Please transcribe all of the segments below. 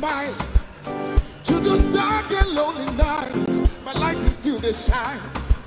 smile. Through those dark and lonely nights, my light is still the shine.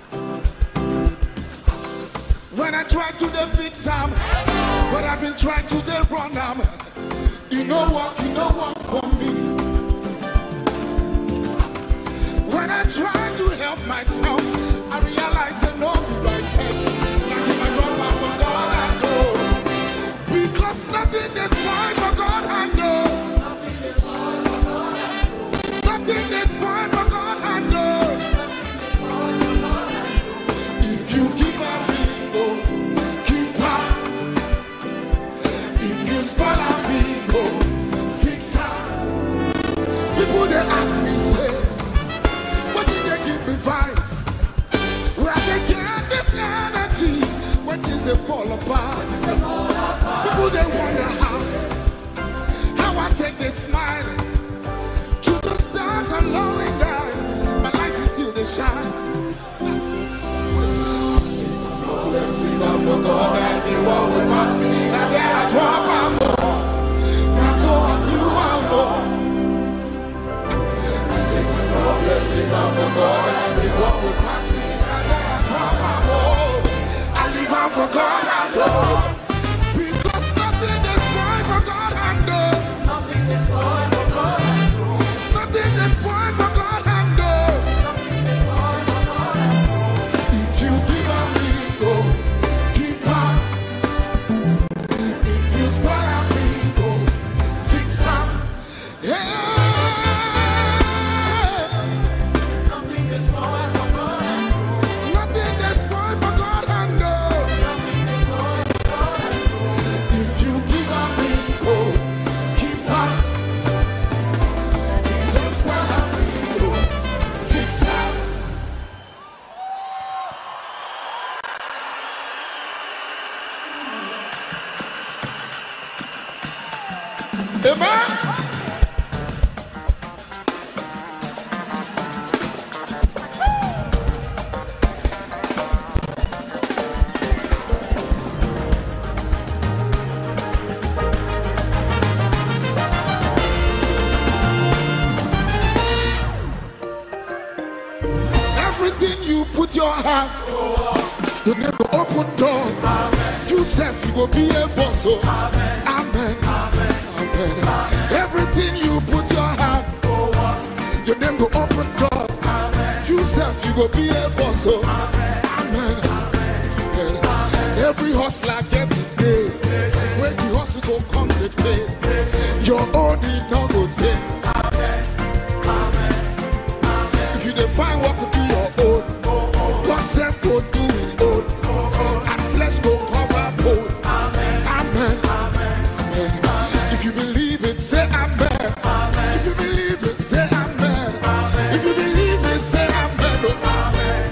When I try to fix them, but I've been trying to run them. You know what for me. When I try to help myself, I realize I know me by sense. Like if I drop out for God, I know. Because nothing is fine for God, I know. Nothing is fine for God, I know. Nothing is fine for God, I know. If you give up me, oh, keep up. If you spoil up me, oh, fix up. People they ask me, say, what did they give me vibes? Where they get this energy? What is they fall apart? People they wonder how I take this smiling. Through the stars and lonely night, my light is still the shine. For God and the world will pass me, and then I drop my more. That's all I do, I'm more. I take my problem, live out for God and the world will pass me, and then I drop my more. I live out for God and Lord. Because nothing is fine for God and Lord. Nothing is fine for God and Lord. Nothing is fine for God and Lord. Nothing is fine for God and Lord. If you give up me, go. Amen. Everything you put your hand, you never open doors. Amen. You said you go be a boss. So. Amen. Amen. Amen. Everything you put your hand, your name go open doors. Amen. You self, you go be a boss. So. Amen. Amen. Amen. Every hustler gets it paid. When the hustle go come to pay, your own need not go take. Amen. Amen. If you define what to do your own, God self go do it own, and flesh go cover bone. Amen. Amen. If you believe it, say amen. Amen. If you believe it, say amen. Amen. If you believe it, say amen. Amen.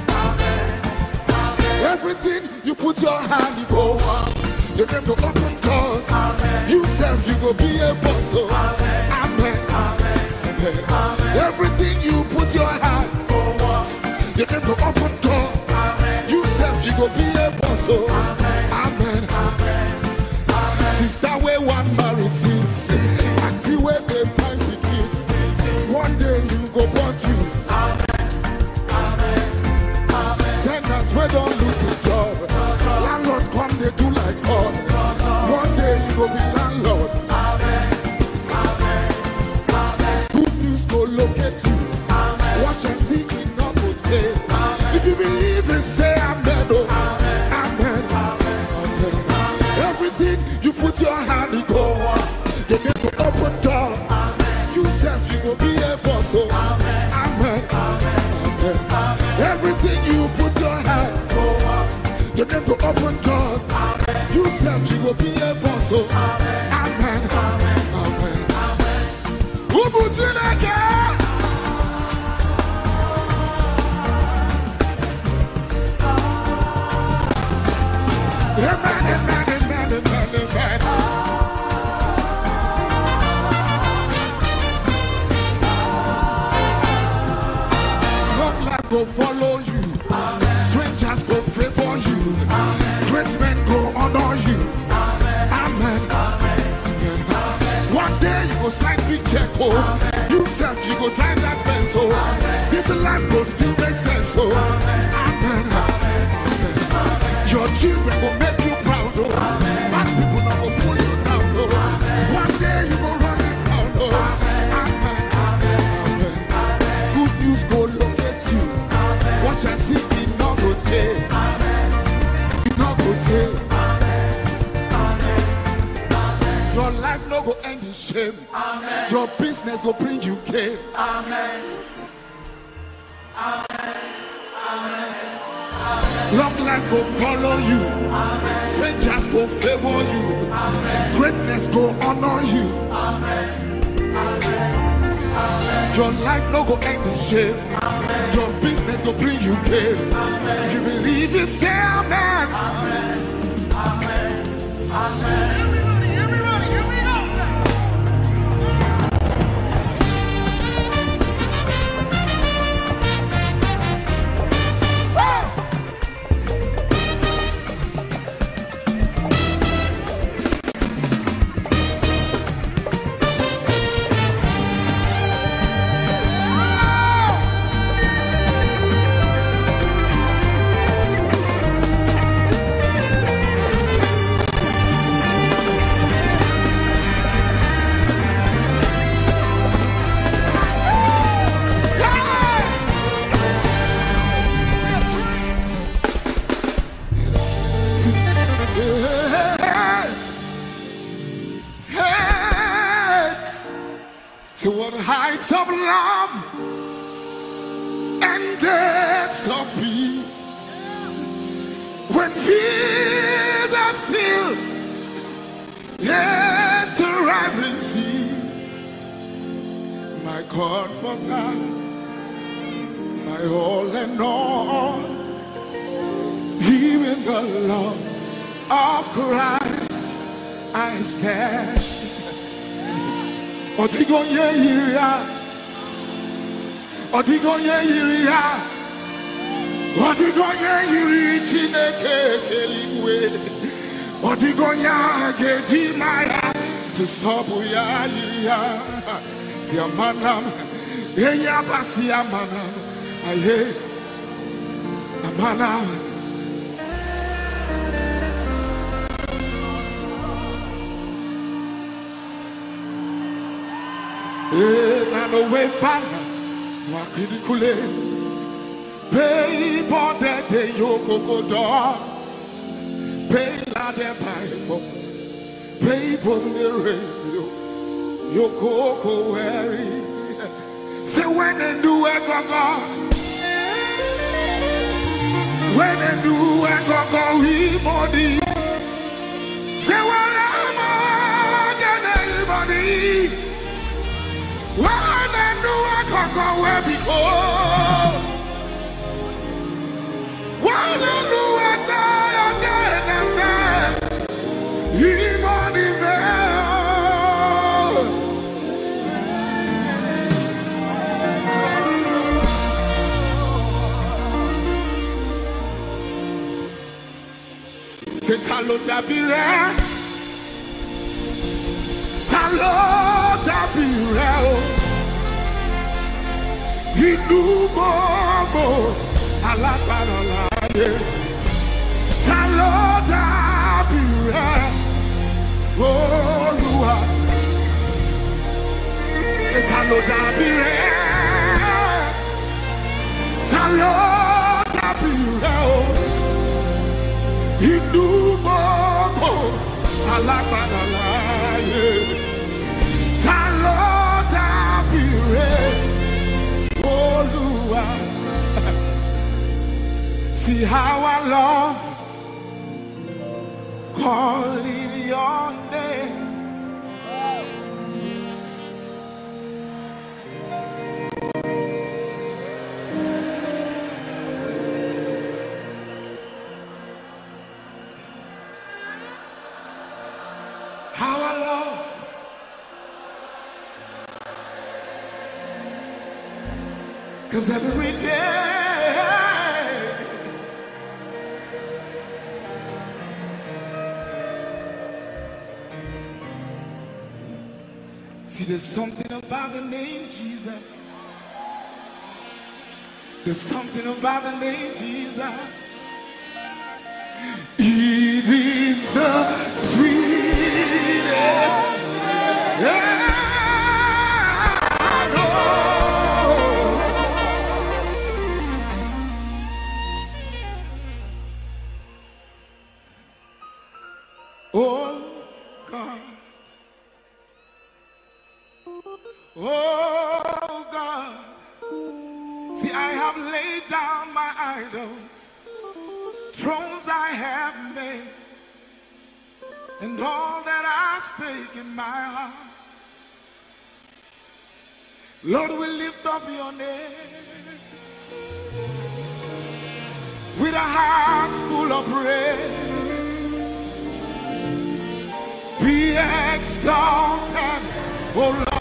Amen. Everything you put your hand, you go on. Your name go open doors. Amen. You self, you go be a boss. So. Amen. Amen. Amen. Amen. Everything you put your hand, go on. Your name go open door. Amen. You self, you go be a boss. So. Amen. Amen. Amen. Sister, where one marry sis, until where they find the kids. One day you go born twins. Amen. Amen. Amen. Tenants where don't lose the job. Landlord come they do like God. One day you go be landlord. Amen. Amen. Amen. Good news go locate you. Amen. Watch and see it not go take. If you believe it, say amen. Oh. Amen. Amen. Amen. Everything you put your hand in go on. You get to open door. Amen. You self, you go be a boss. So. Amen. Amen. Amen. Amen. Everything you put your hand go on. You get to open doors. Amen. You self, you go be a boss. So. Amen. Amen. Amen. Amen. Who put you again? Amen. Amen. Amen. Amen. Amen. Go follow you. Amen. Strangers go favor you. Amen. Great men go honor you. Amen. check, oh. You self, you go drive that Benz, oh. This life will still make sense, oh. Amen. Amen. Your children will make you proud, oh. Bad people not go pull you down, oh. One day you go run this town, oh. Amen. Amen. Good news go locate you. Watch and see, it not go take. It not go take. Your life no go end in shame. Amen. Your business go bring you gain. Amen. Amen. Amen. Long life go follow you. Amen. Strangers go favor you. Amen. Greatness go honor you. Amen. Amen. Your life no go end in shame. Amen. Your business go bring you gain. Amen. If you believe it, say amen. Amen. Amen. Amen. To what heights of love and depths of peace, when fears are still, yet arriving seas, my comforter, my all and all, even the love of Christ I stand. Otigonye yiria, Otigonye yiria, Otigonye yiri Chineke keliwe, Otigonya geji maya, Tusobu ya yiria, Si amanam, Eya basi amanam, Aye, amanam. Nano we pana wakidi kule pay bode de yoko kodo pay la de bible pay bonde radio yoko ko weary say when they do a go when they do a go we body say when I'm anybody. Why they do I can't go where before? Why they do I die again and then? Even if c'est talo dabire, talo dabire. Inú gbogbo alágbára láyé ta ló dàbí rẹ̀ Olúwa ta ló dàbí rẹ̀ ta ló dàbí rẹ̀ o inú gbogbo alágbára láyé ta ló dàbí rẹ̀. See how I love calling your name. How I love. Cause every day See, there's something about the name Jesus. There's something about the name Jesus. It is the sweetest. Oh God. Oh God. See, I have laid down my idols, thrones I have made, and all that I stake in my heart. Lord, we lift up your name with our hearts full of praise. Be exalted, oh Lord.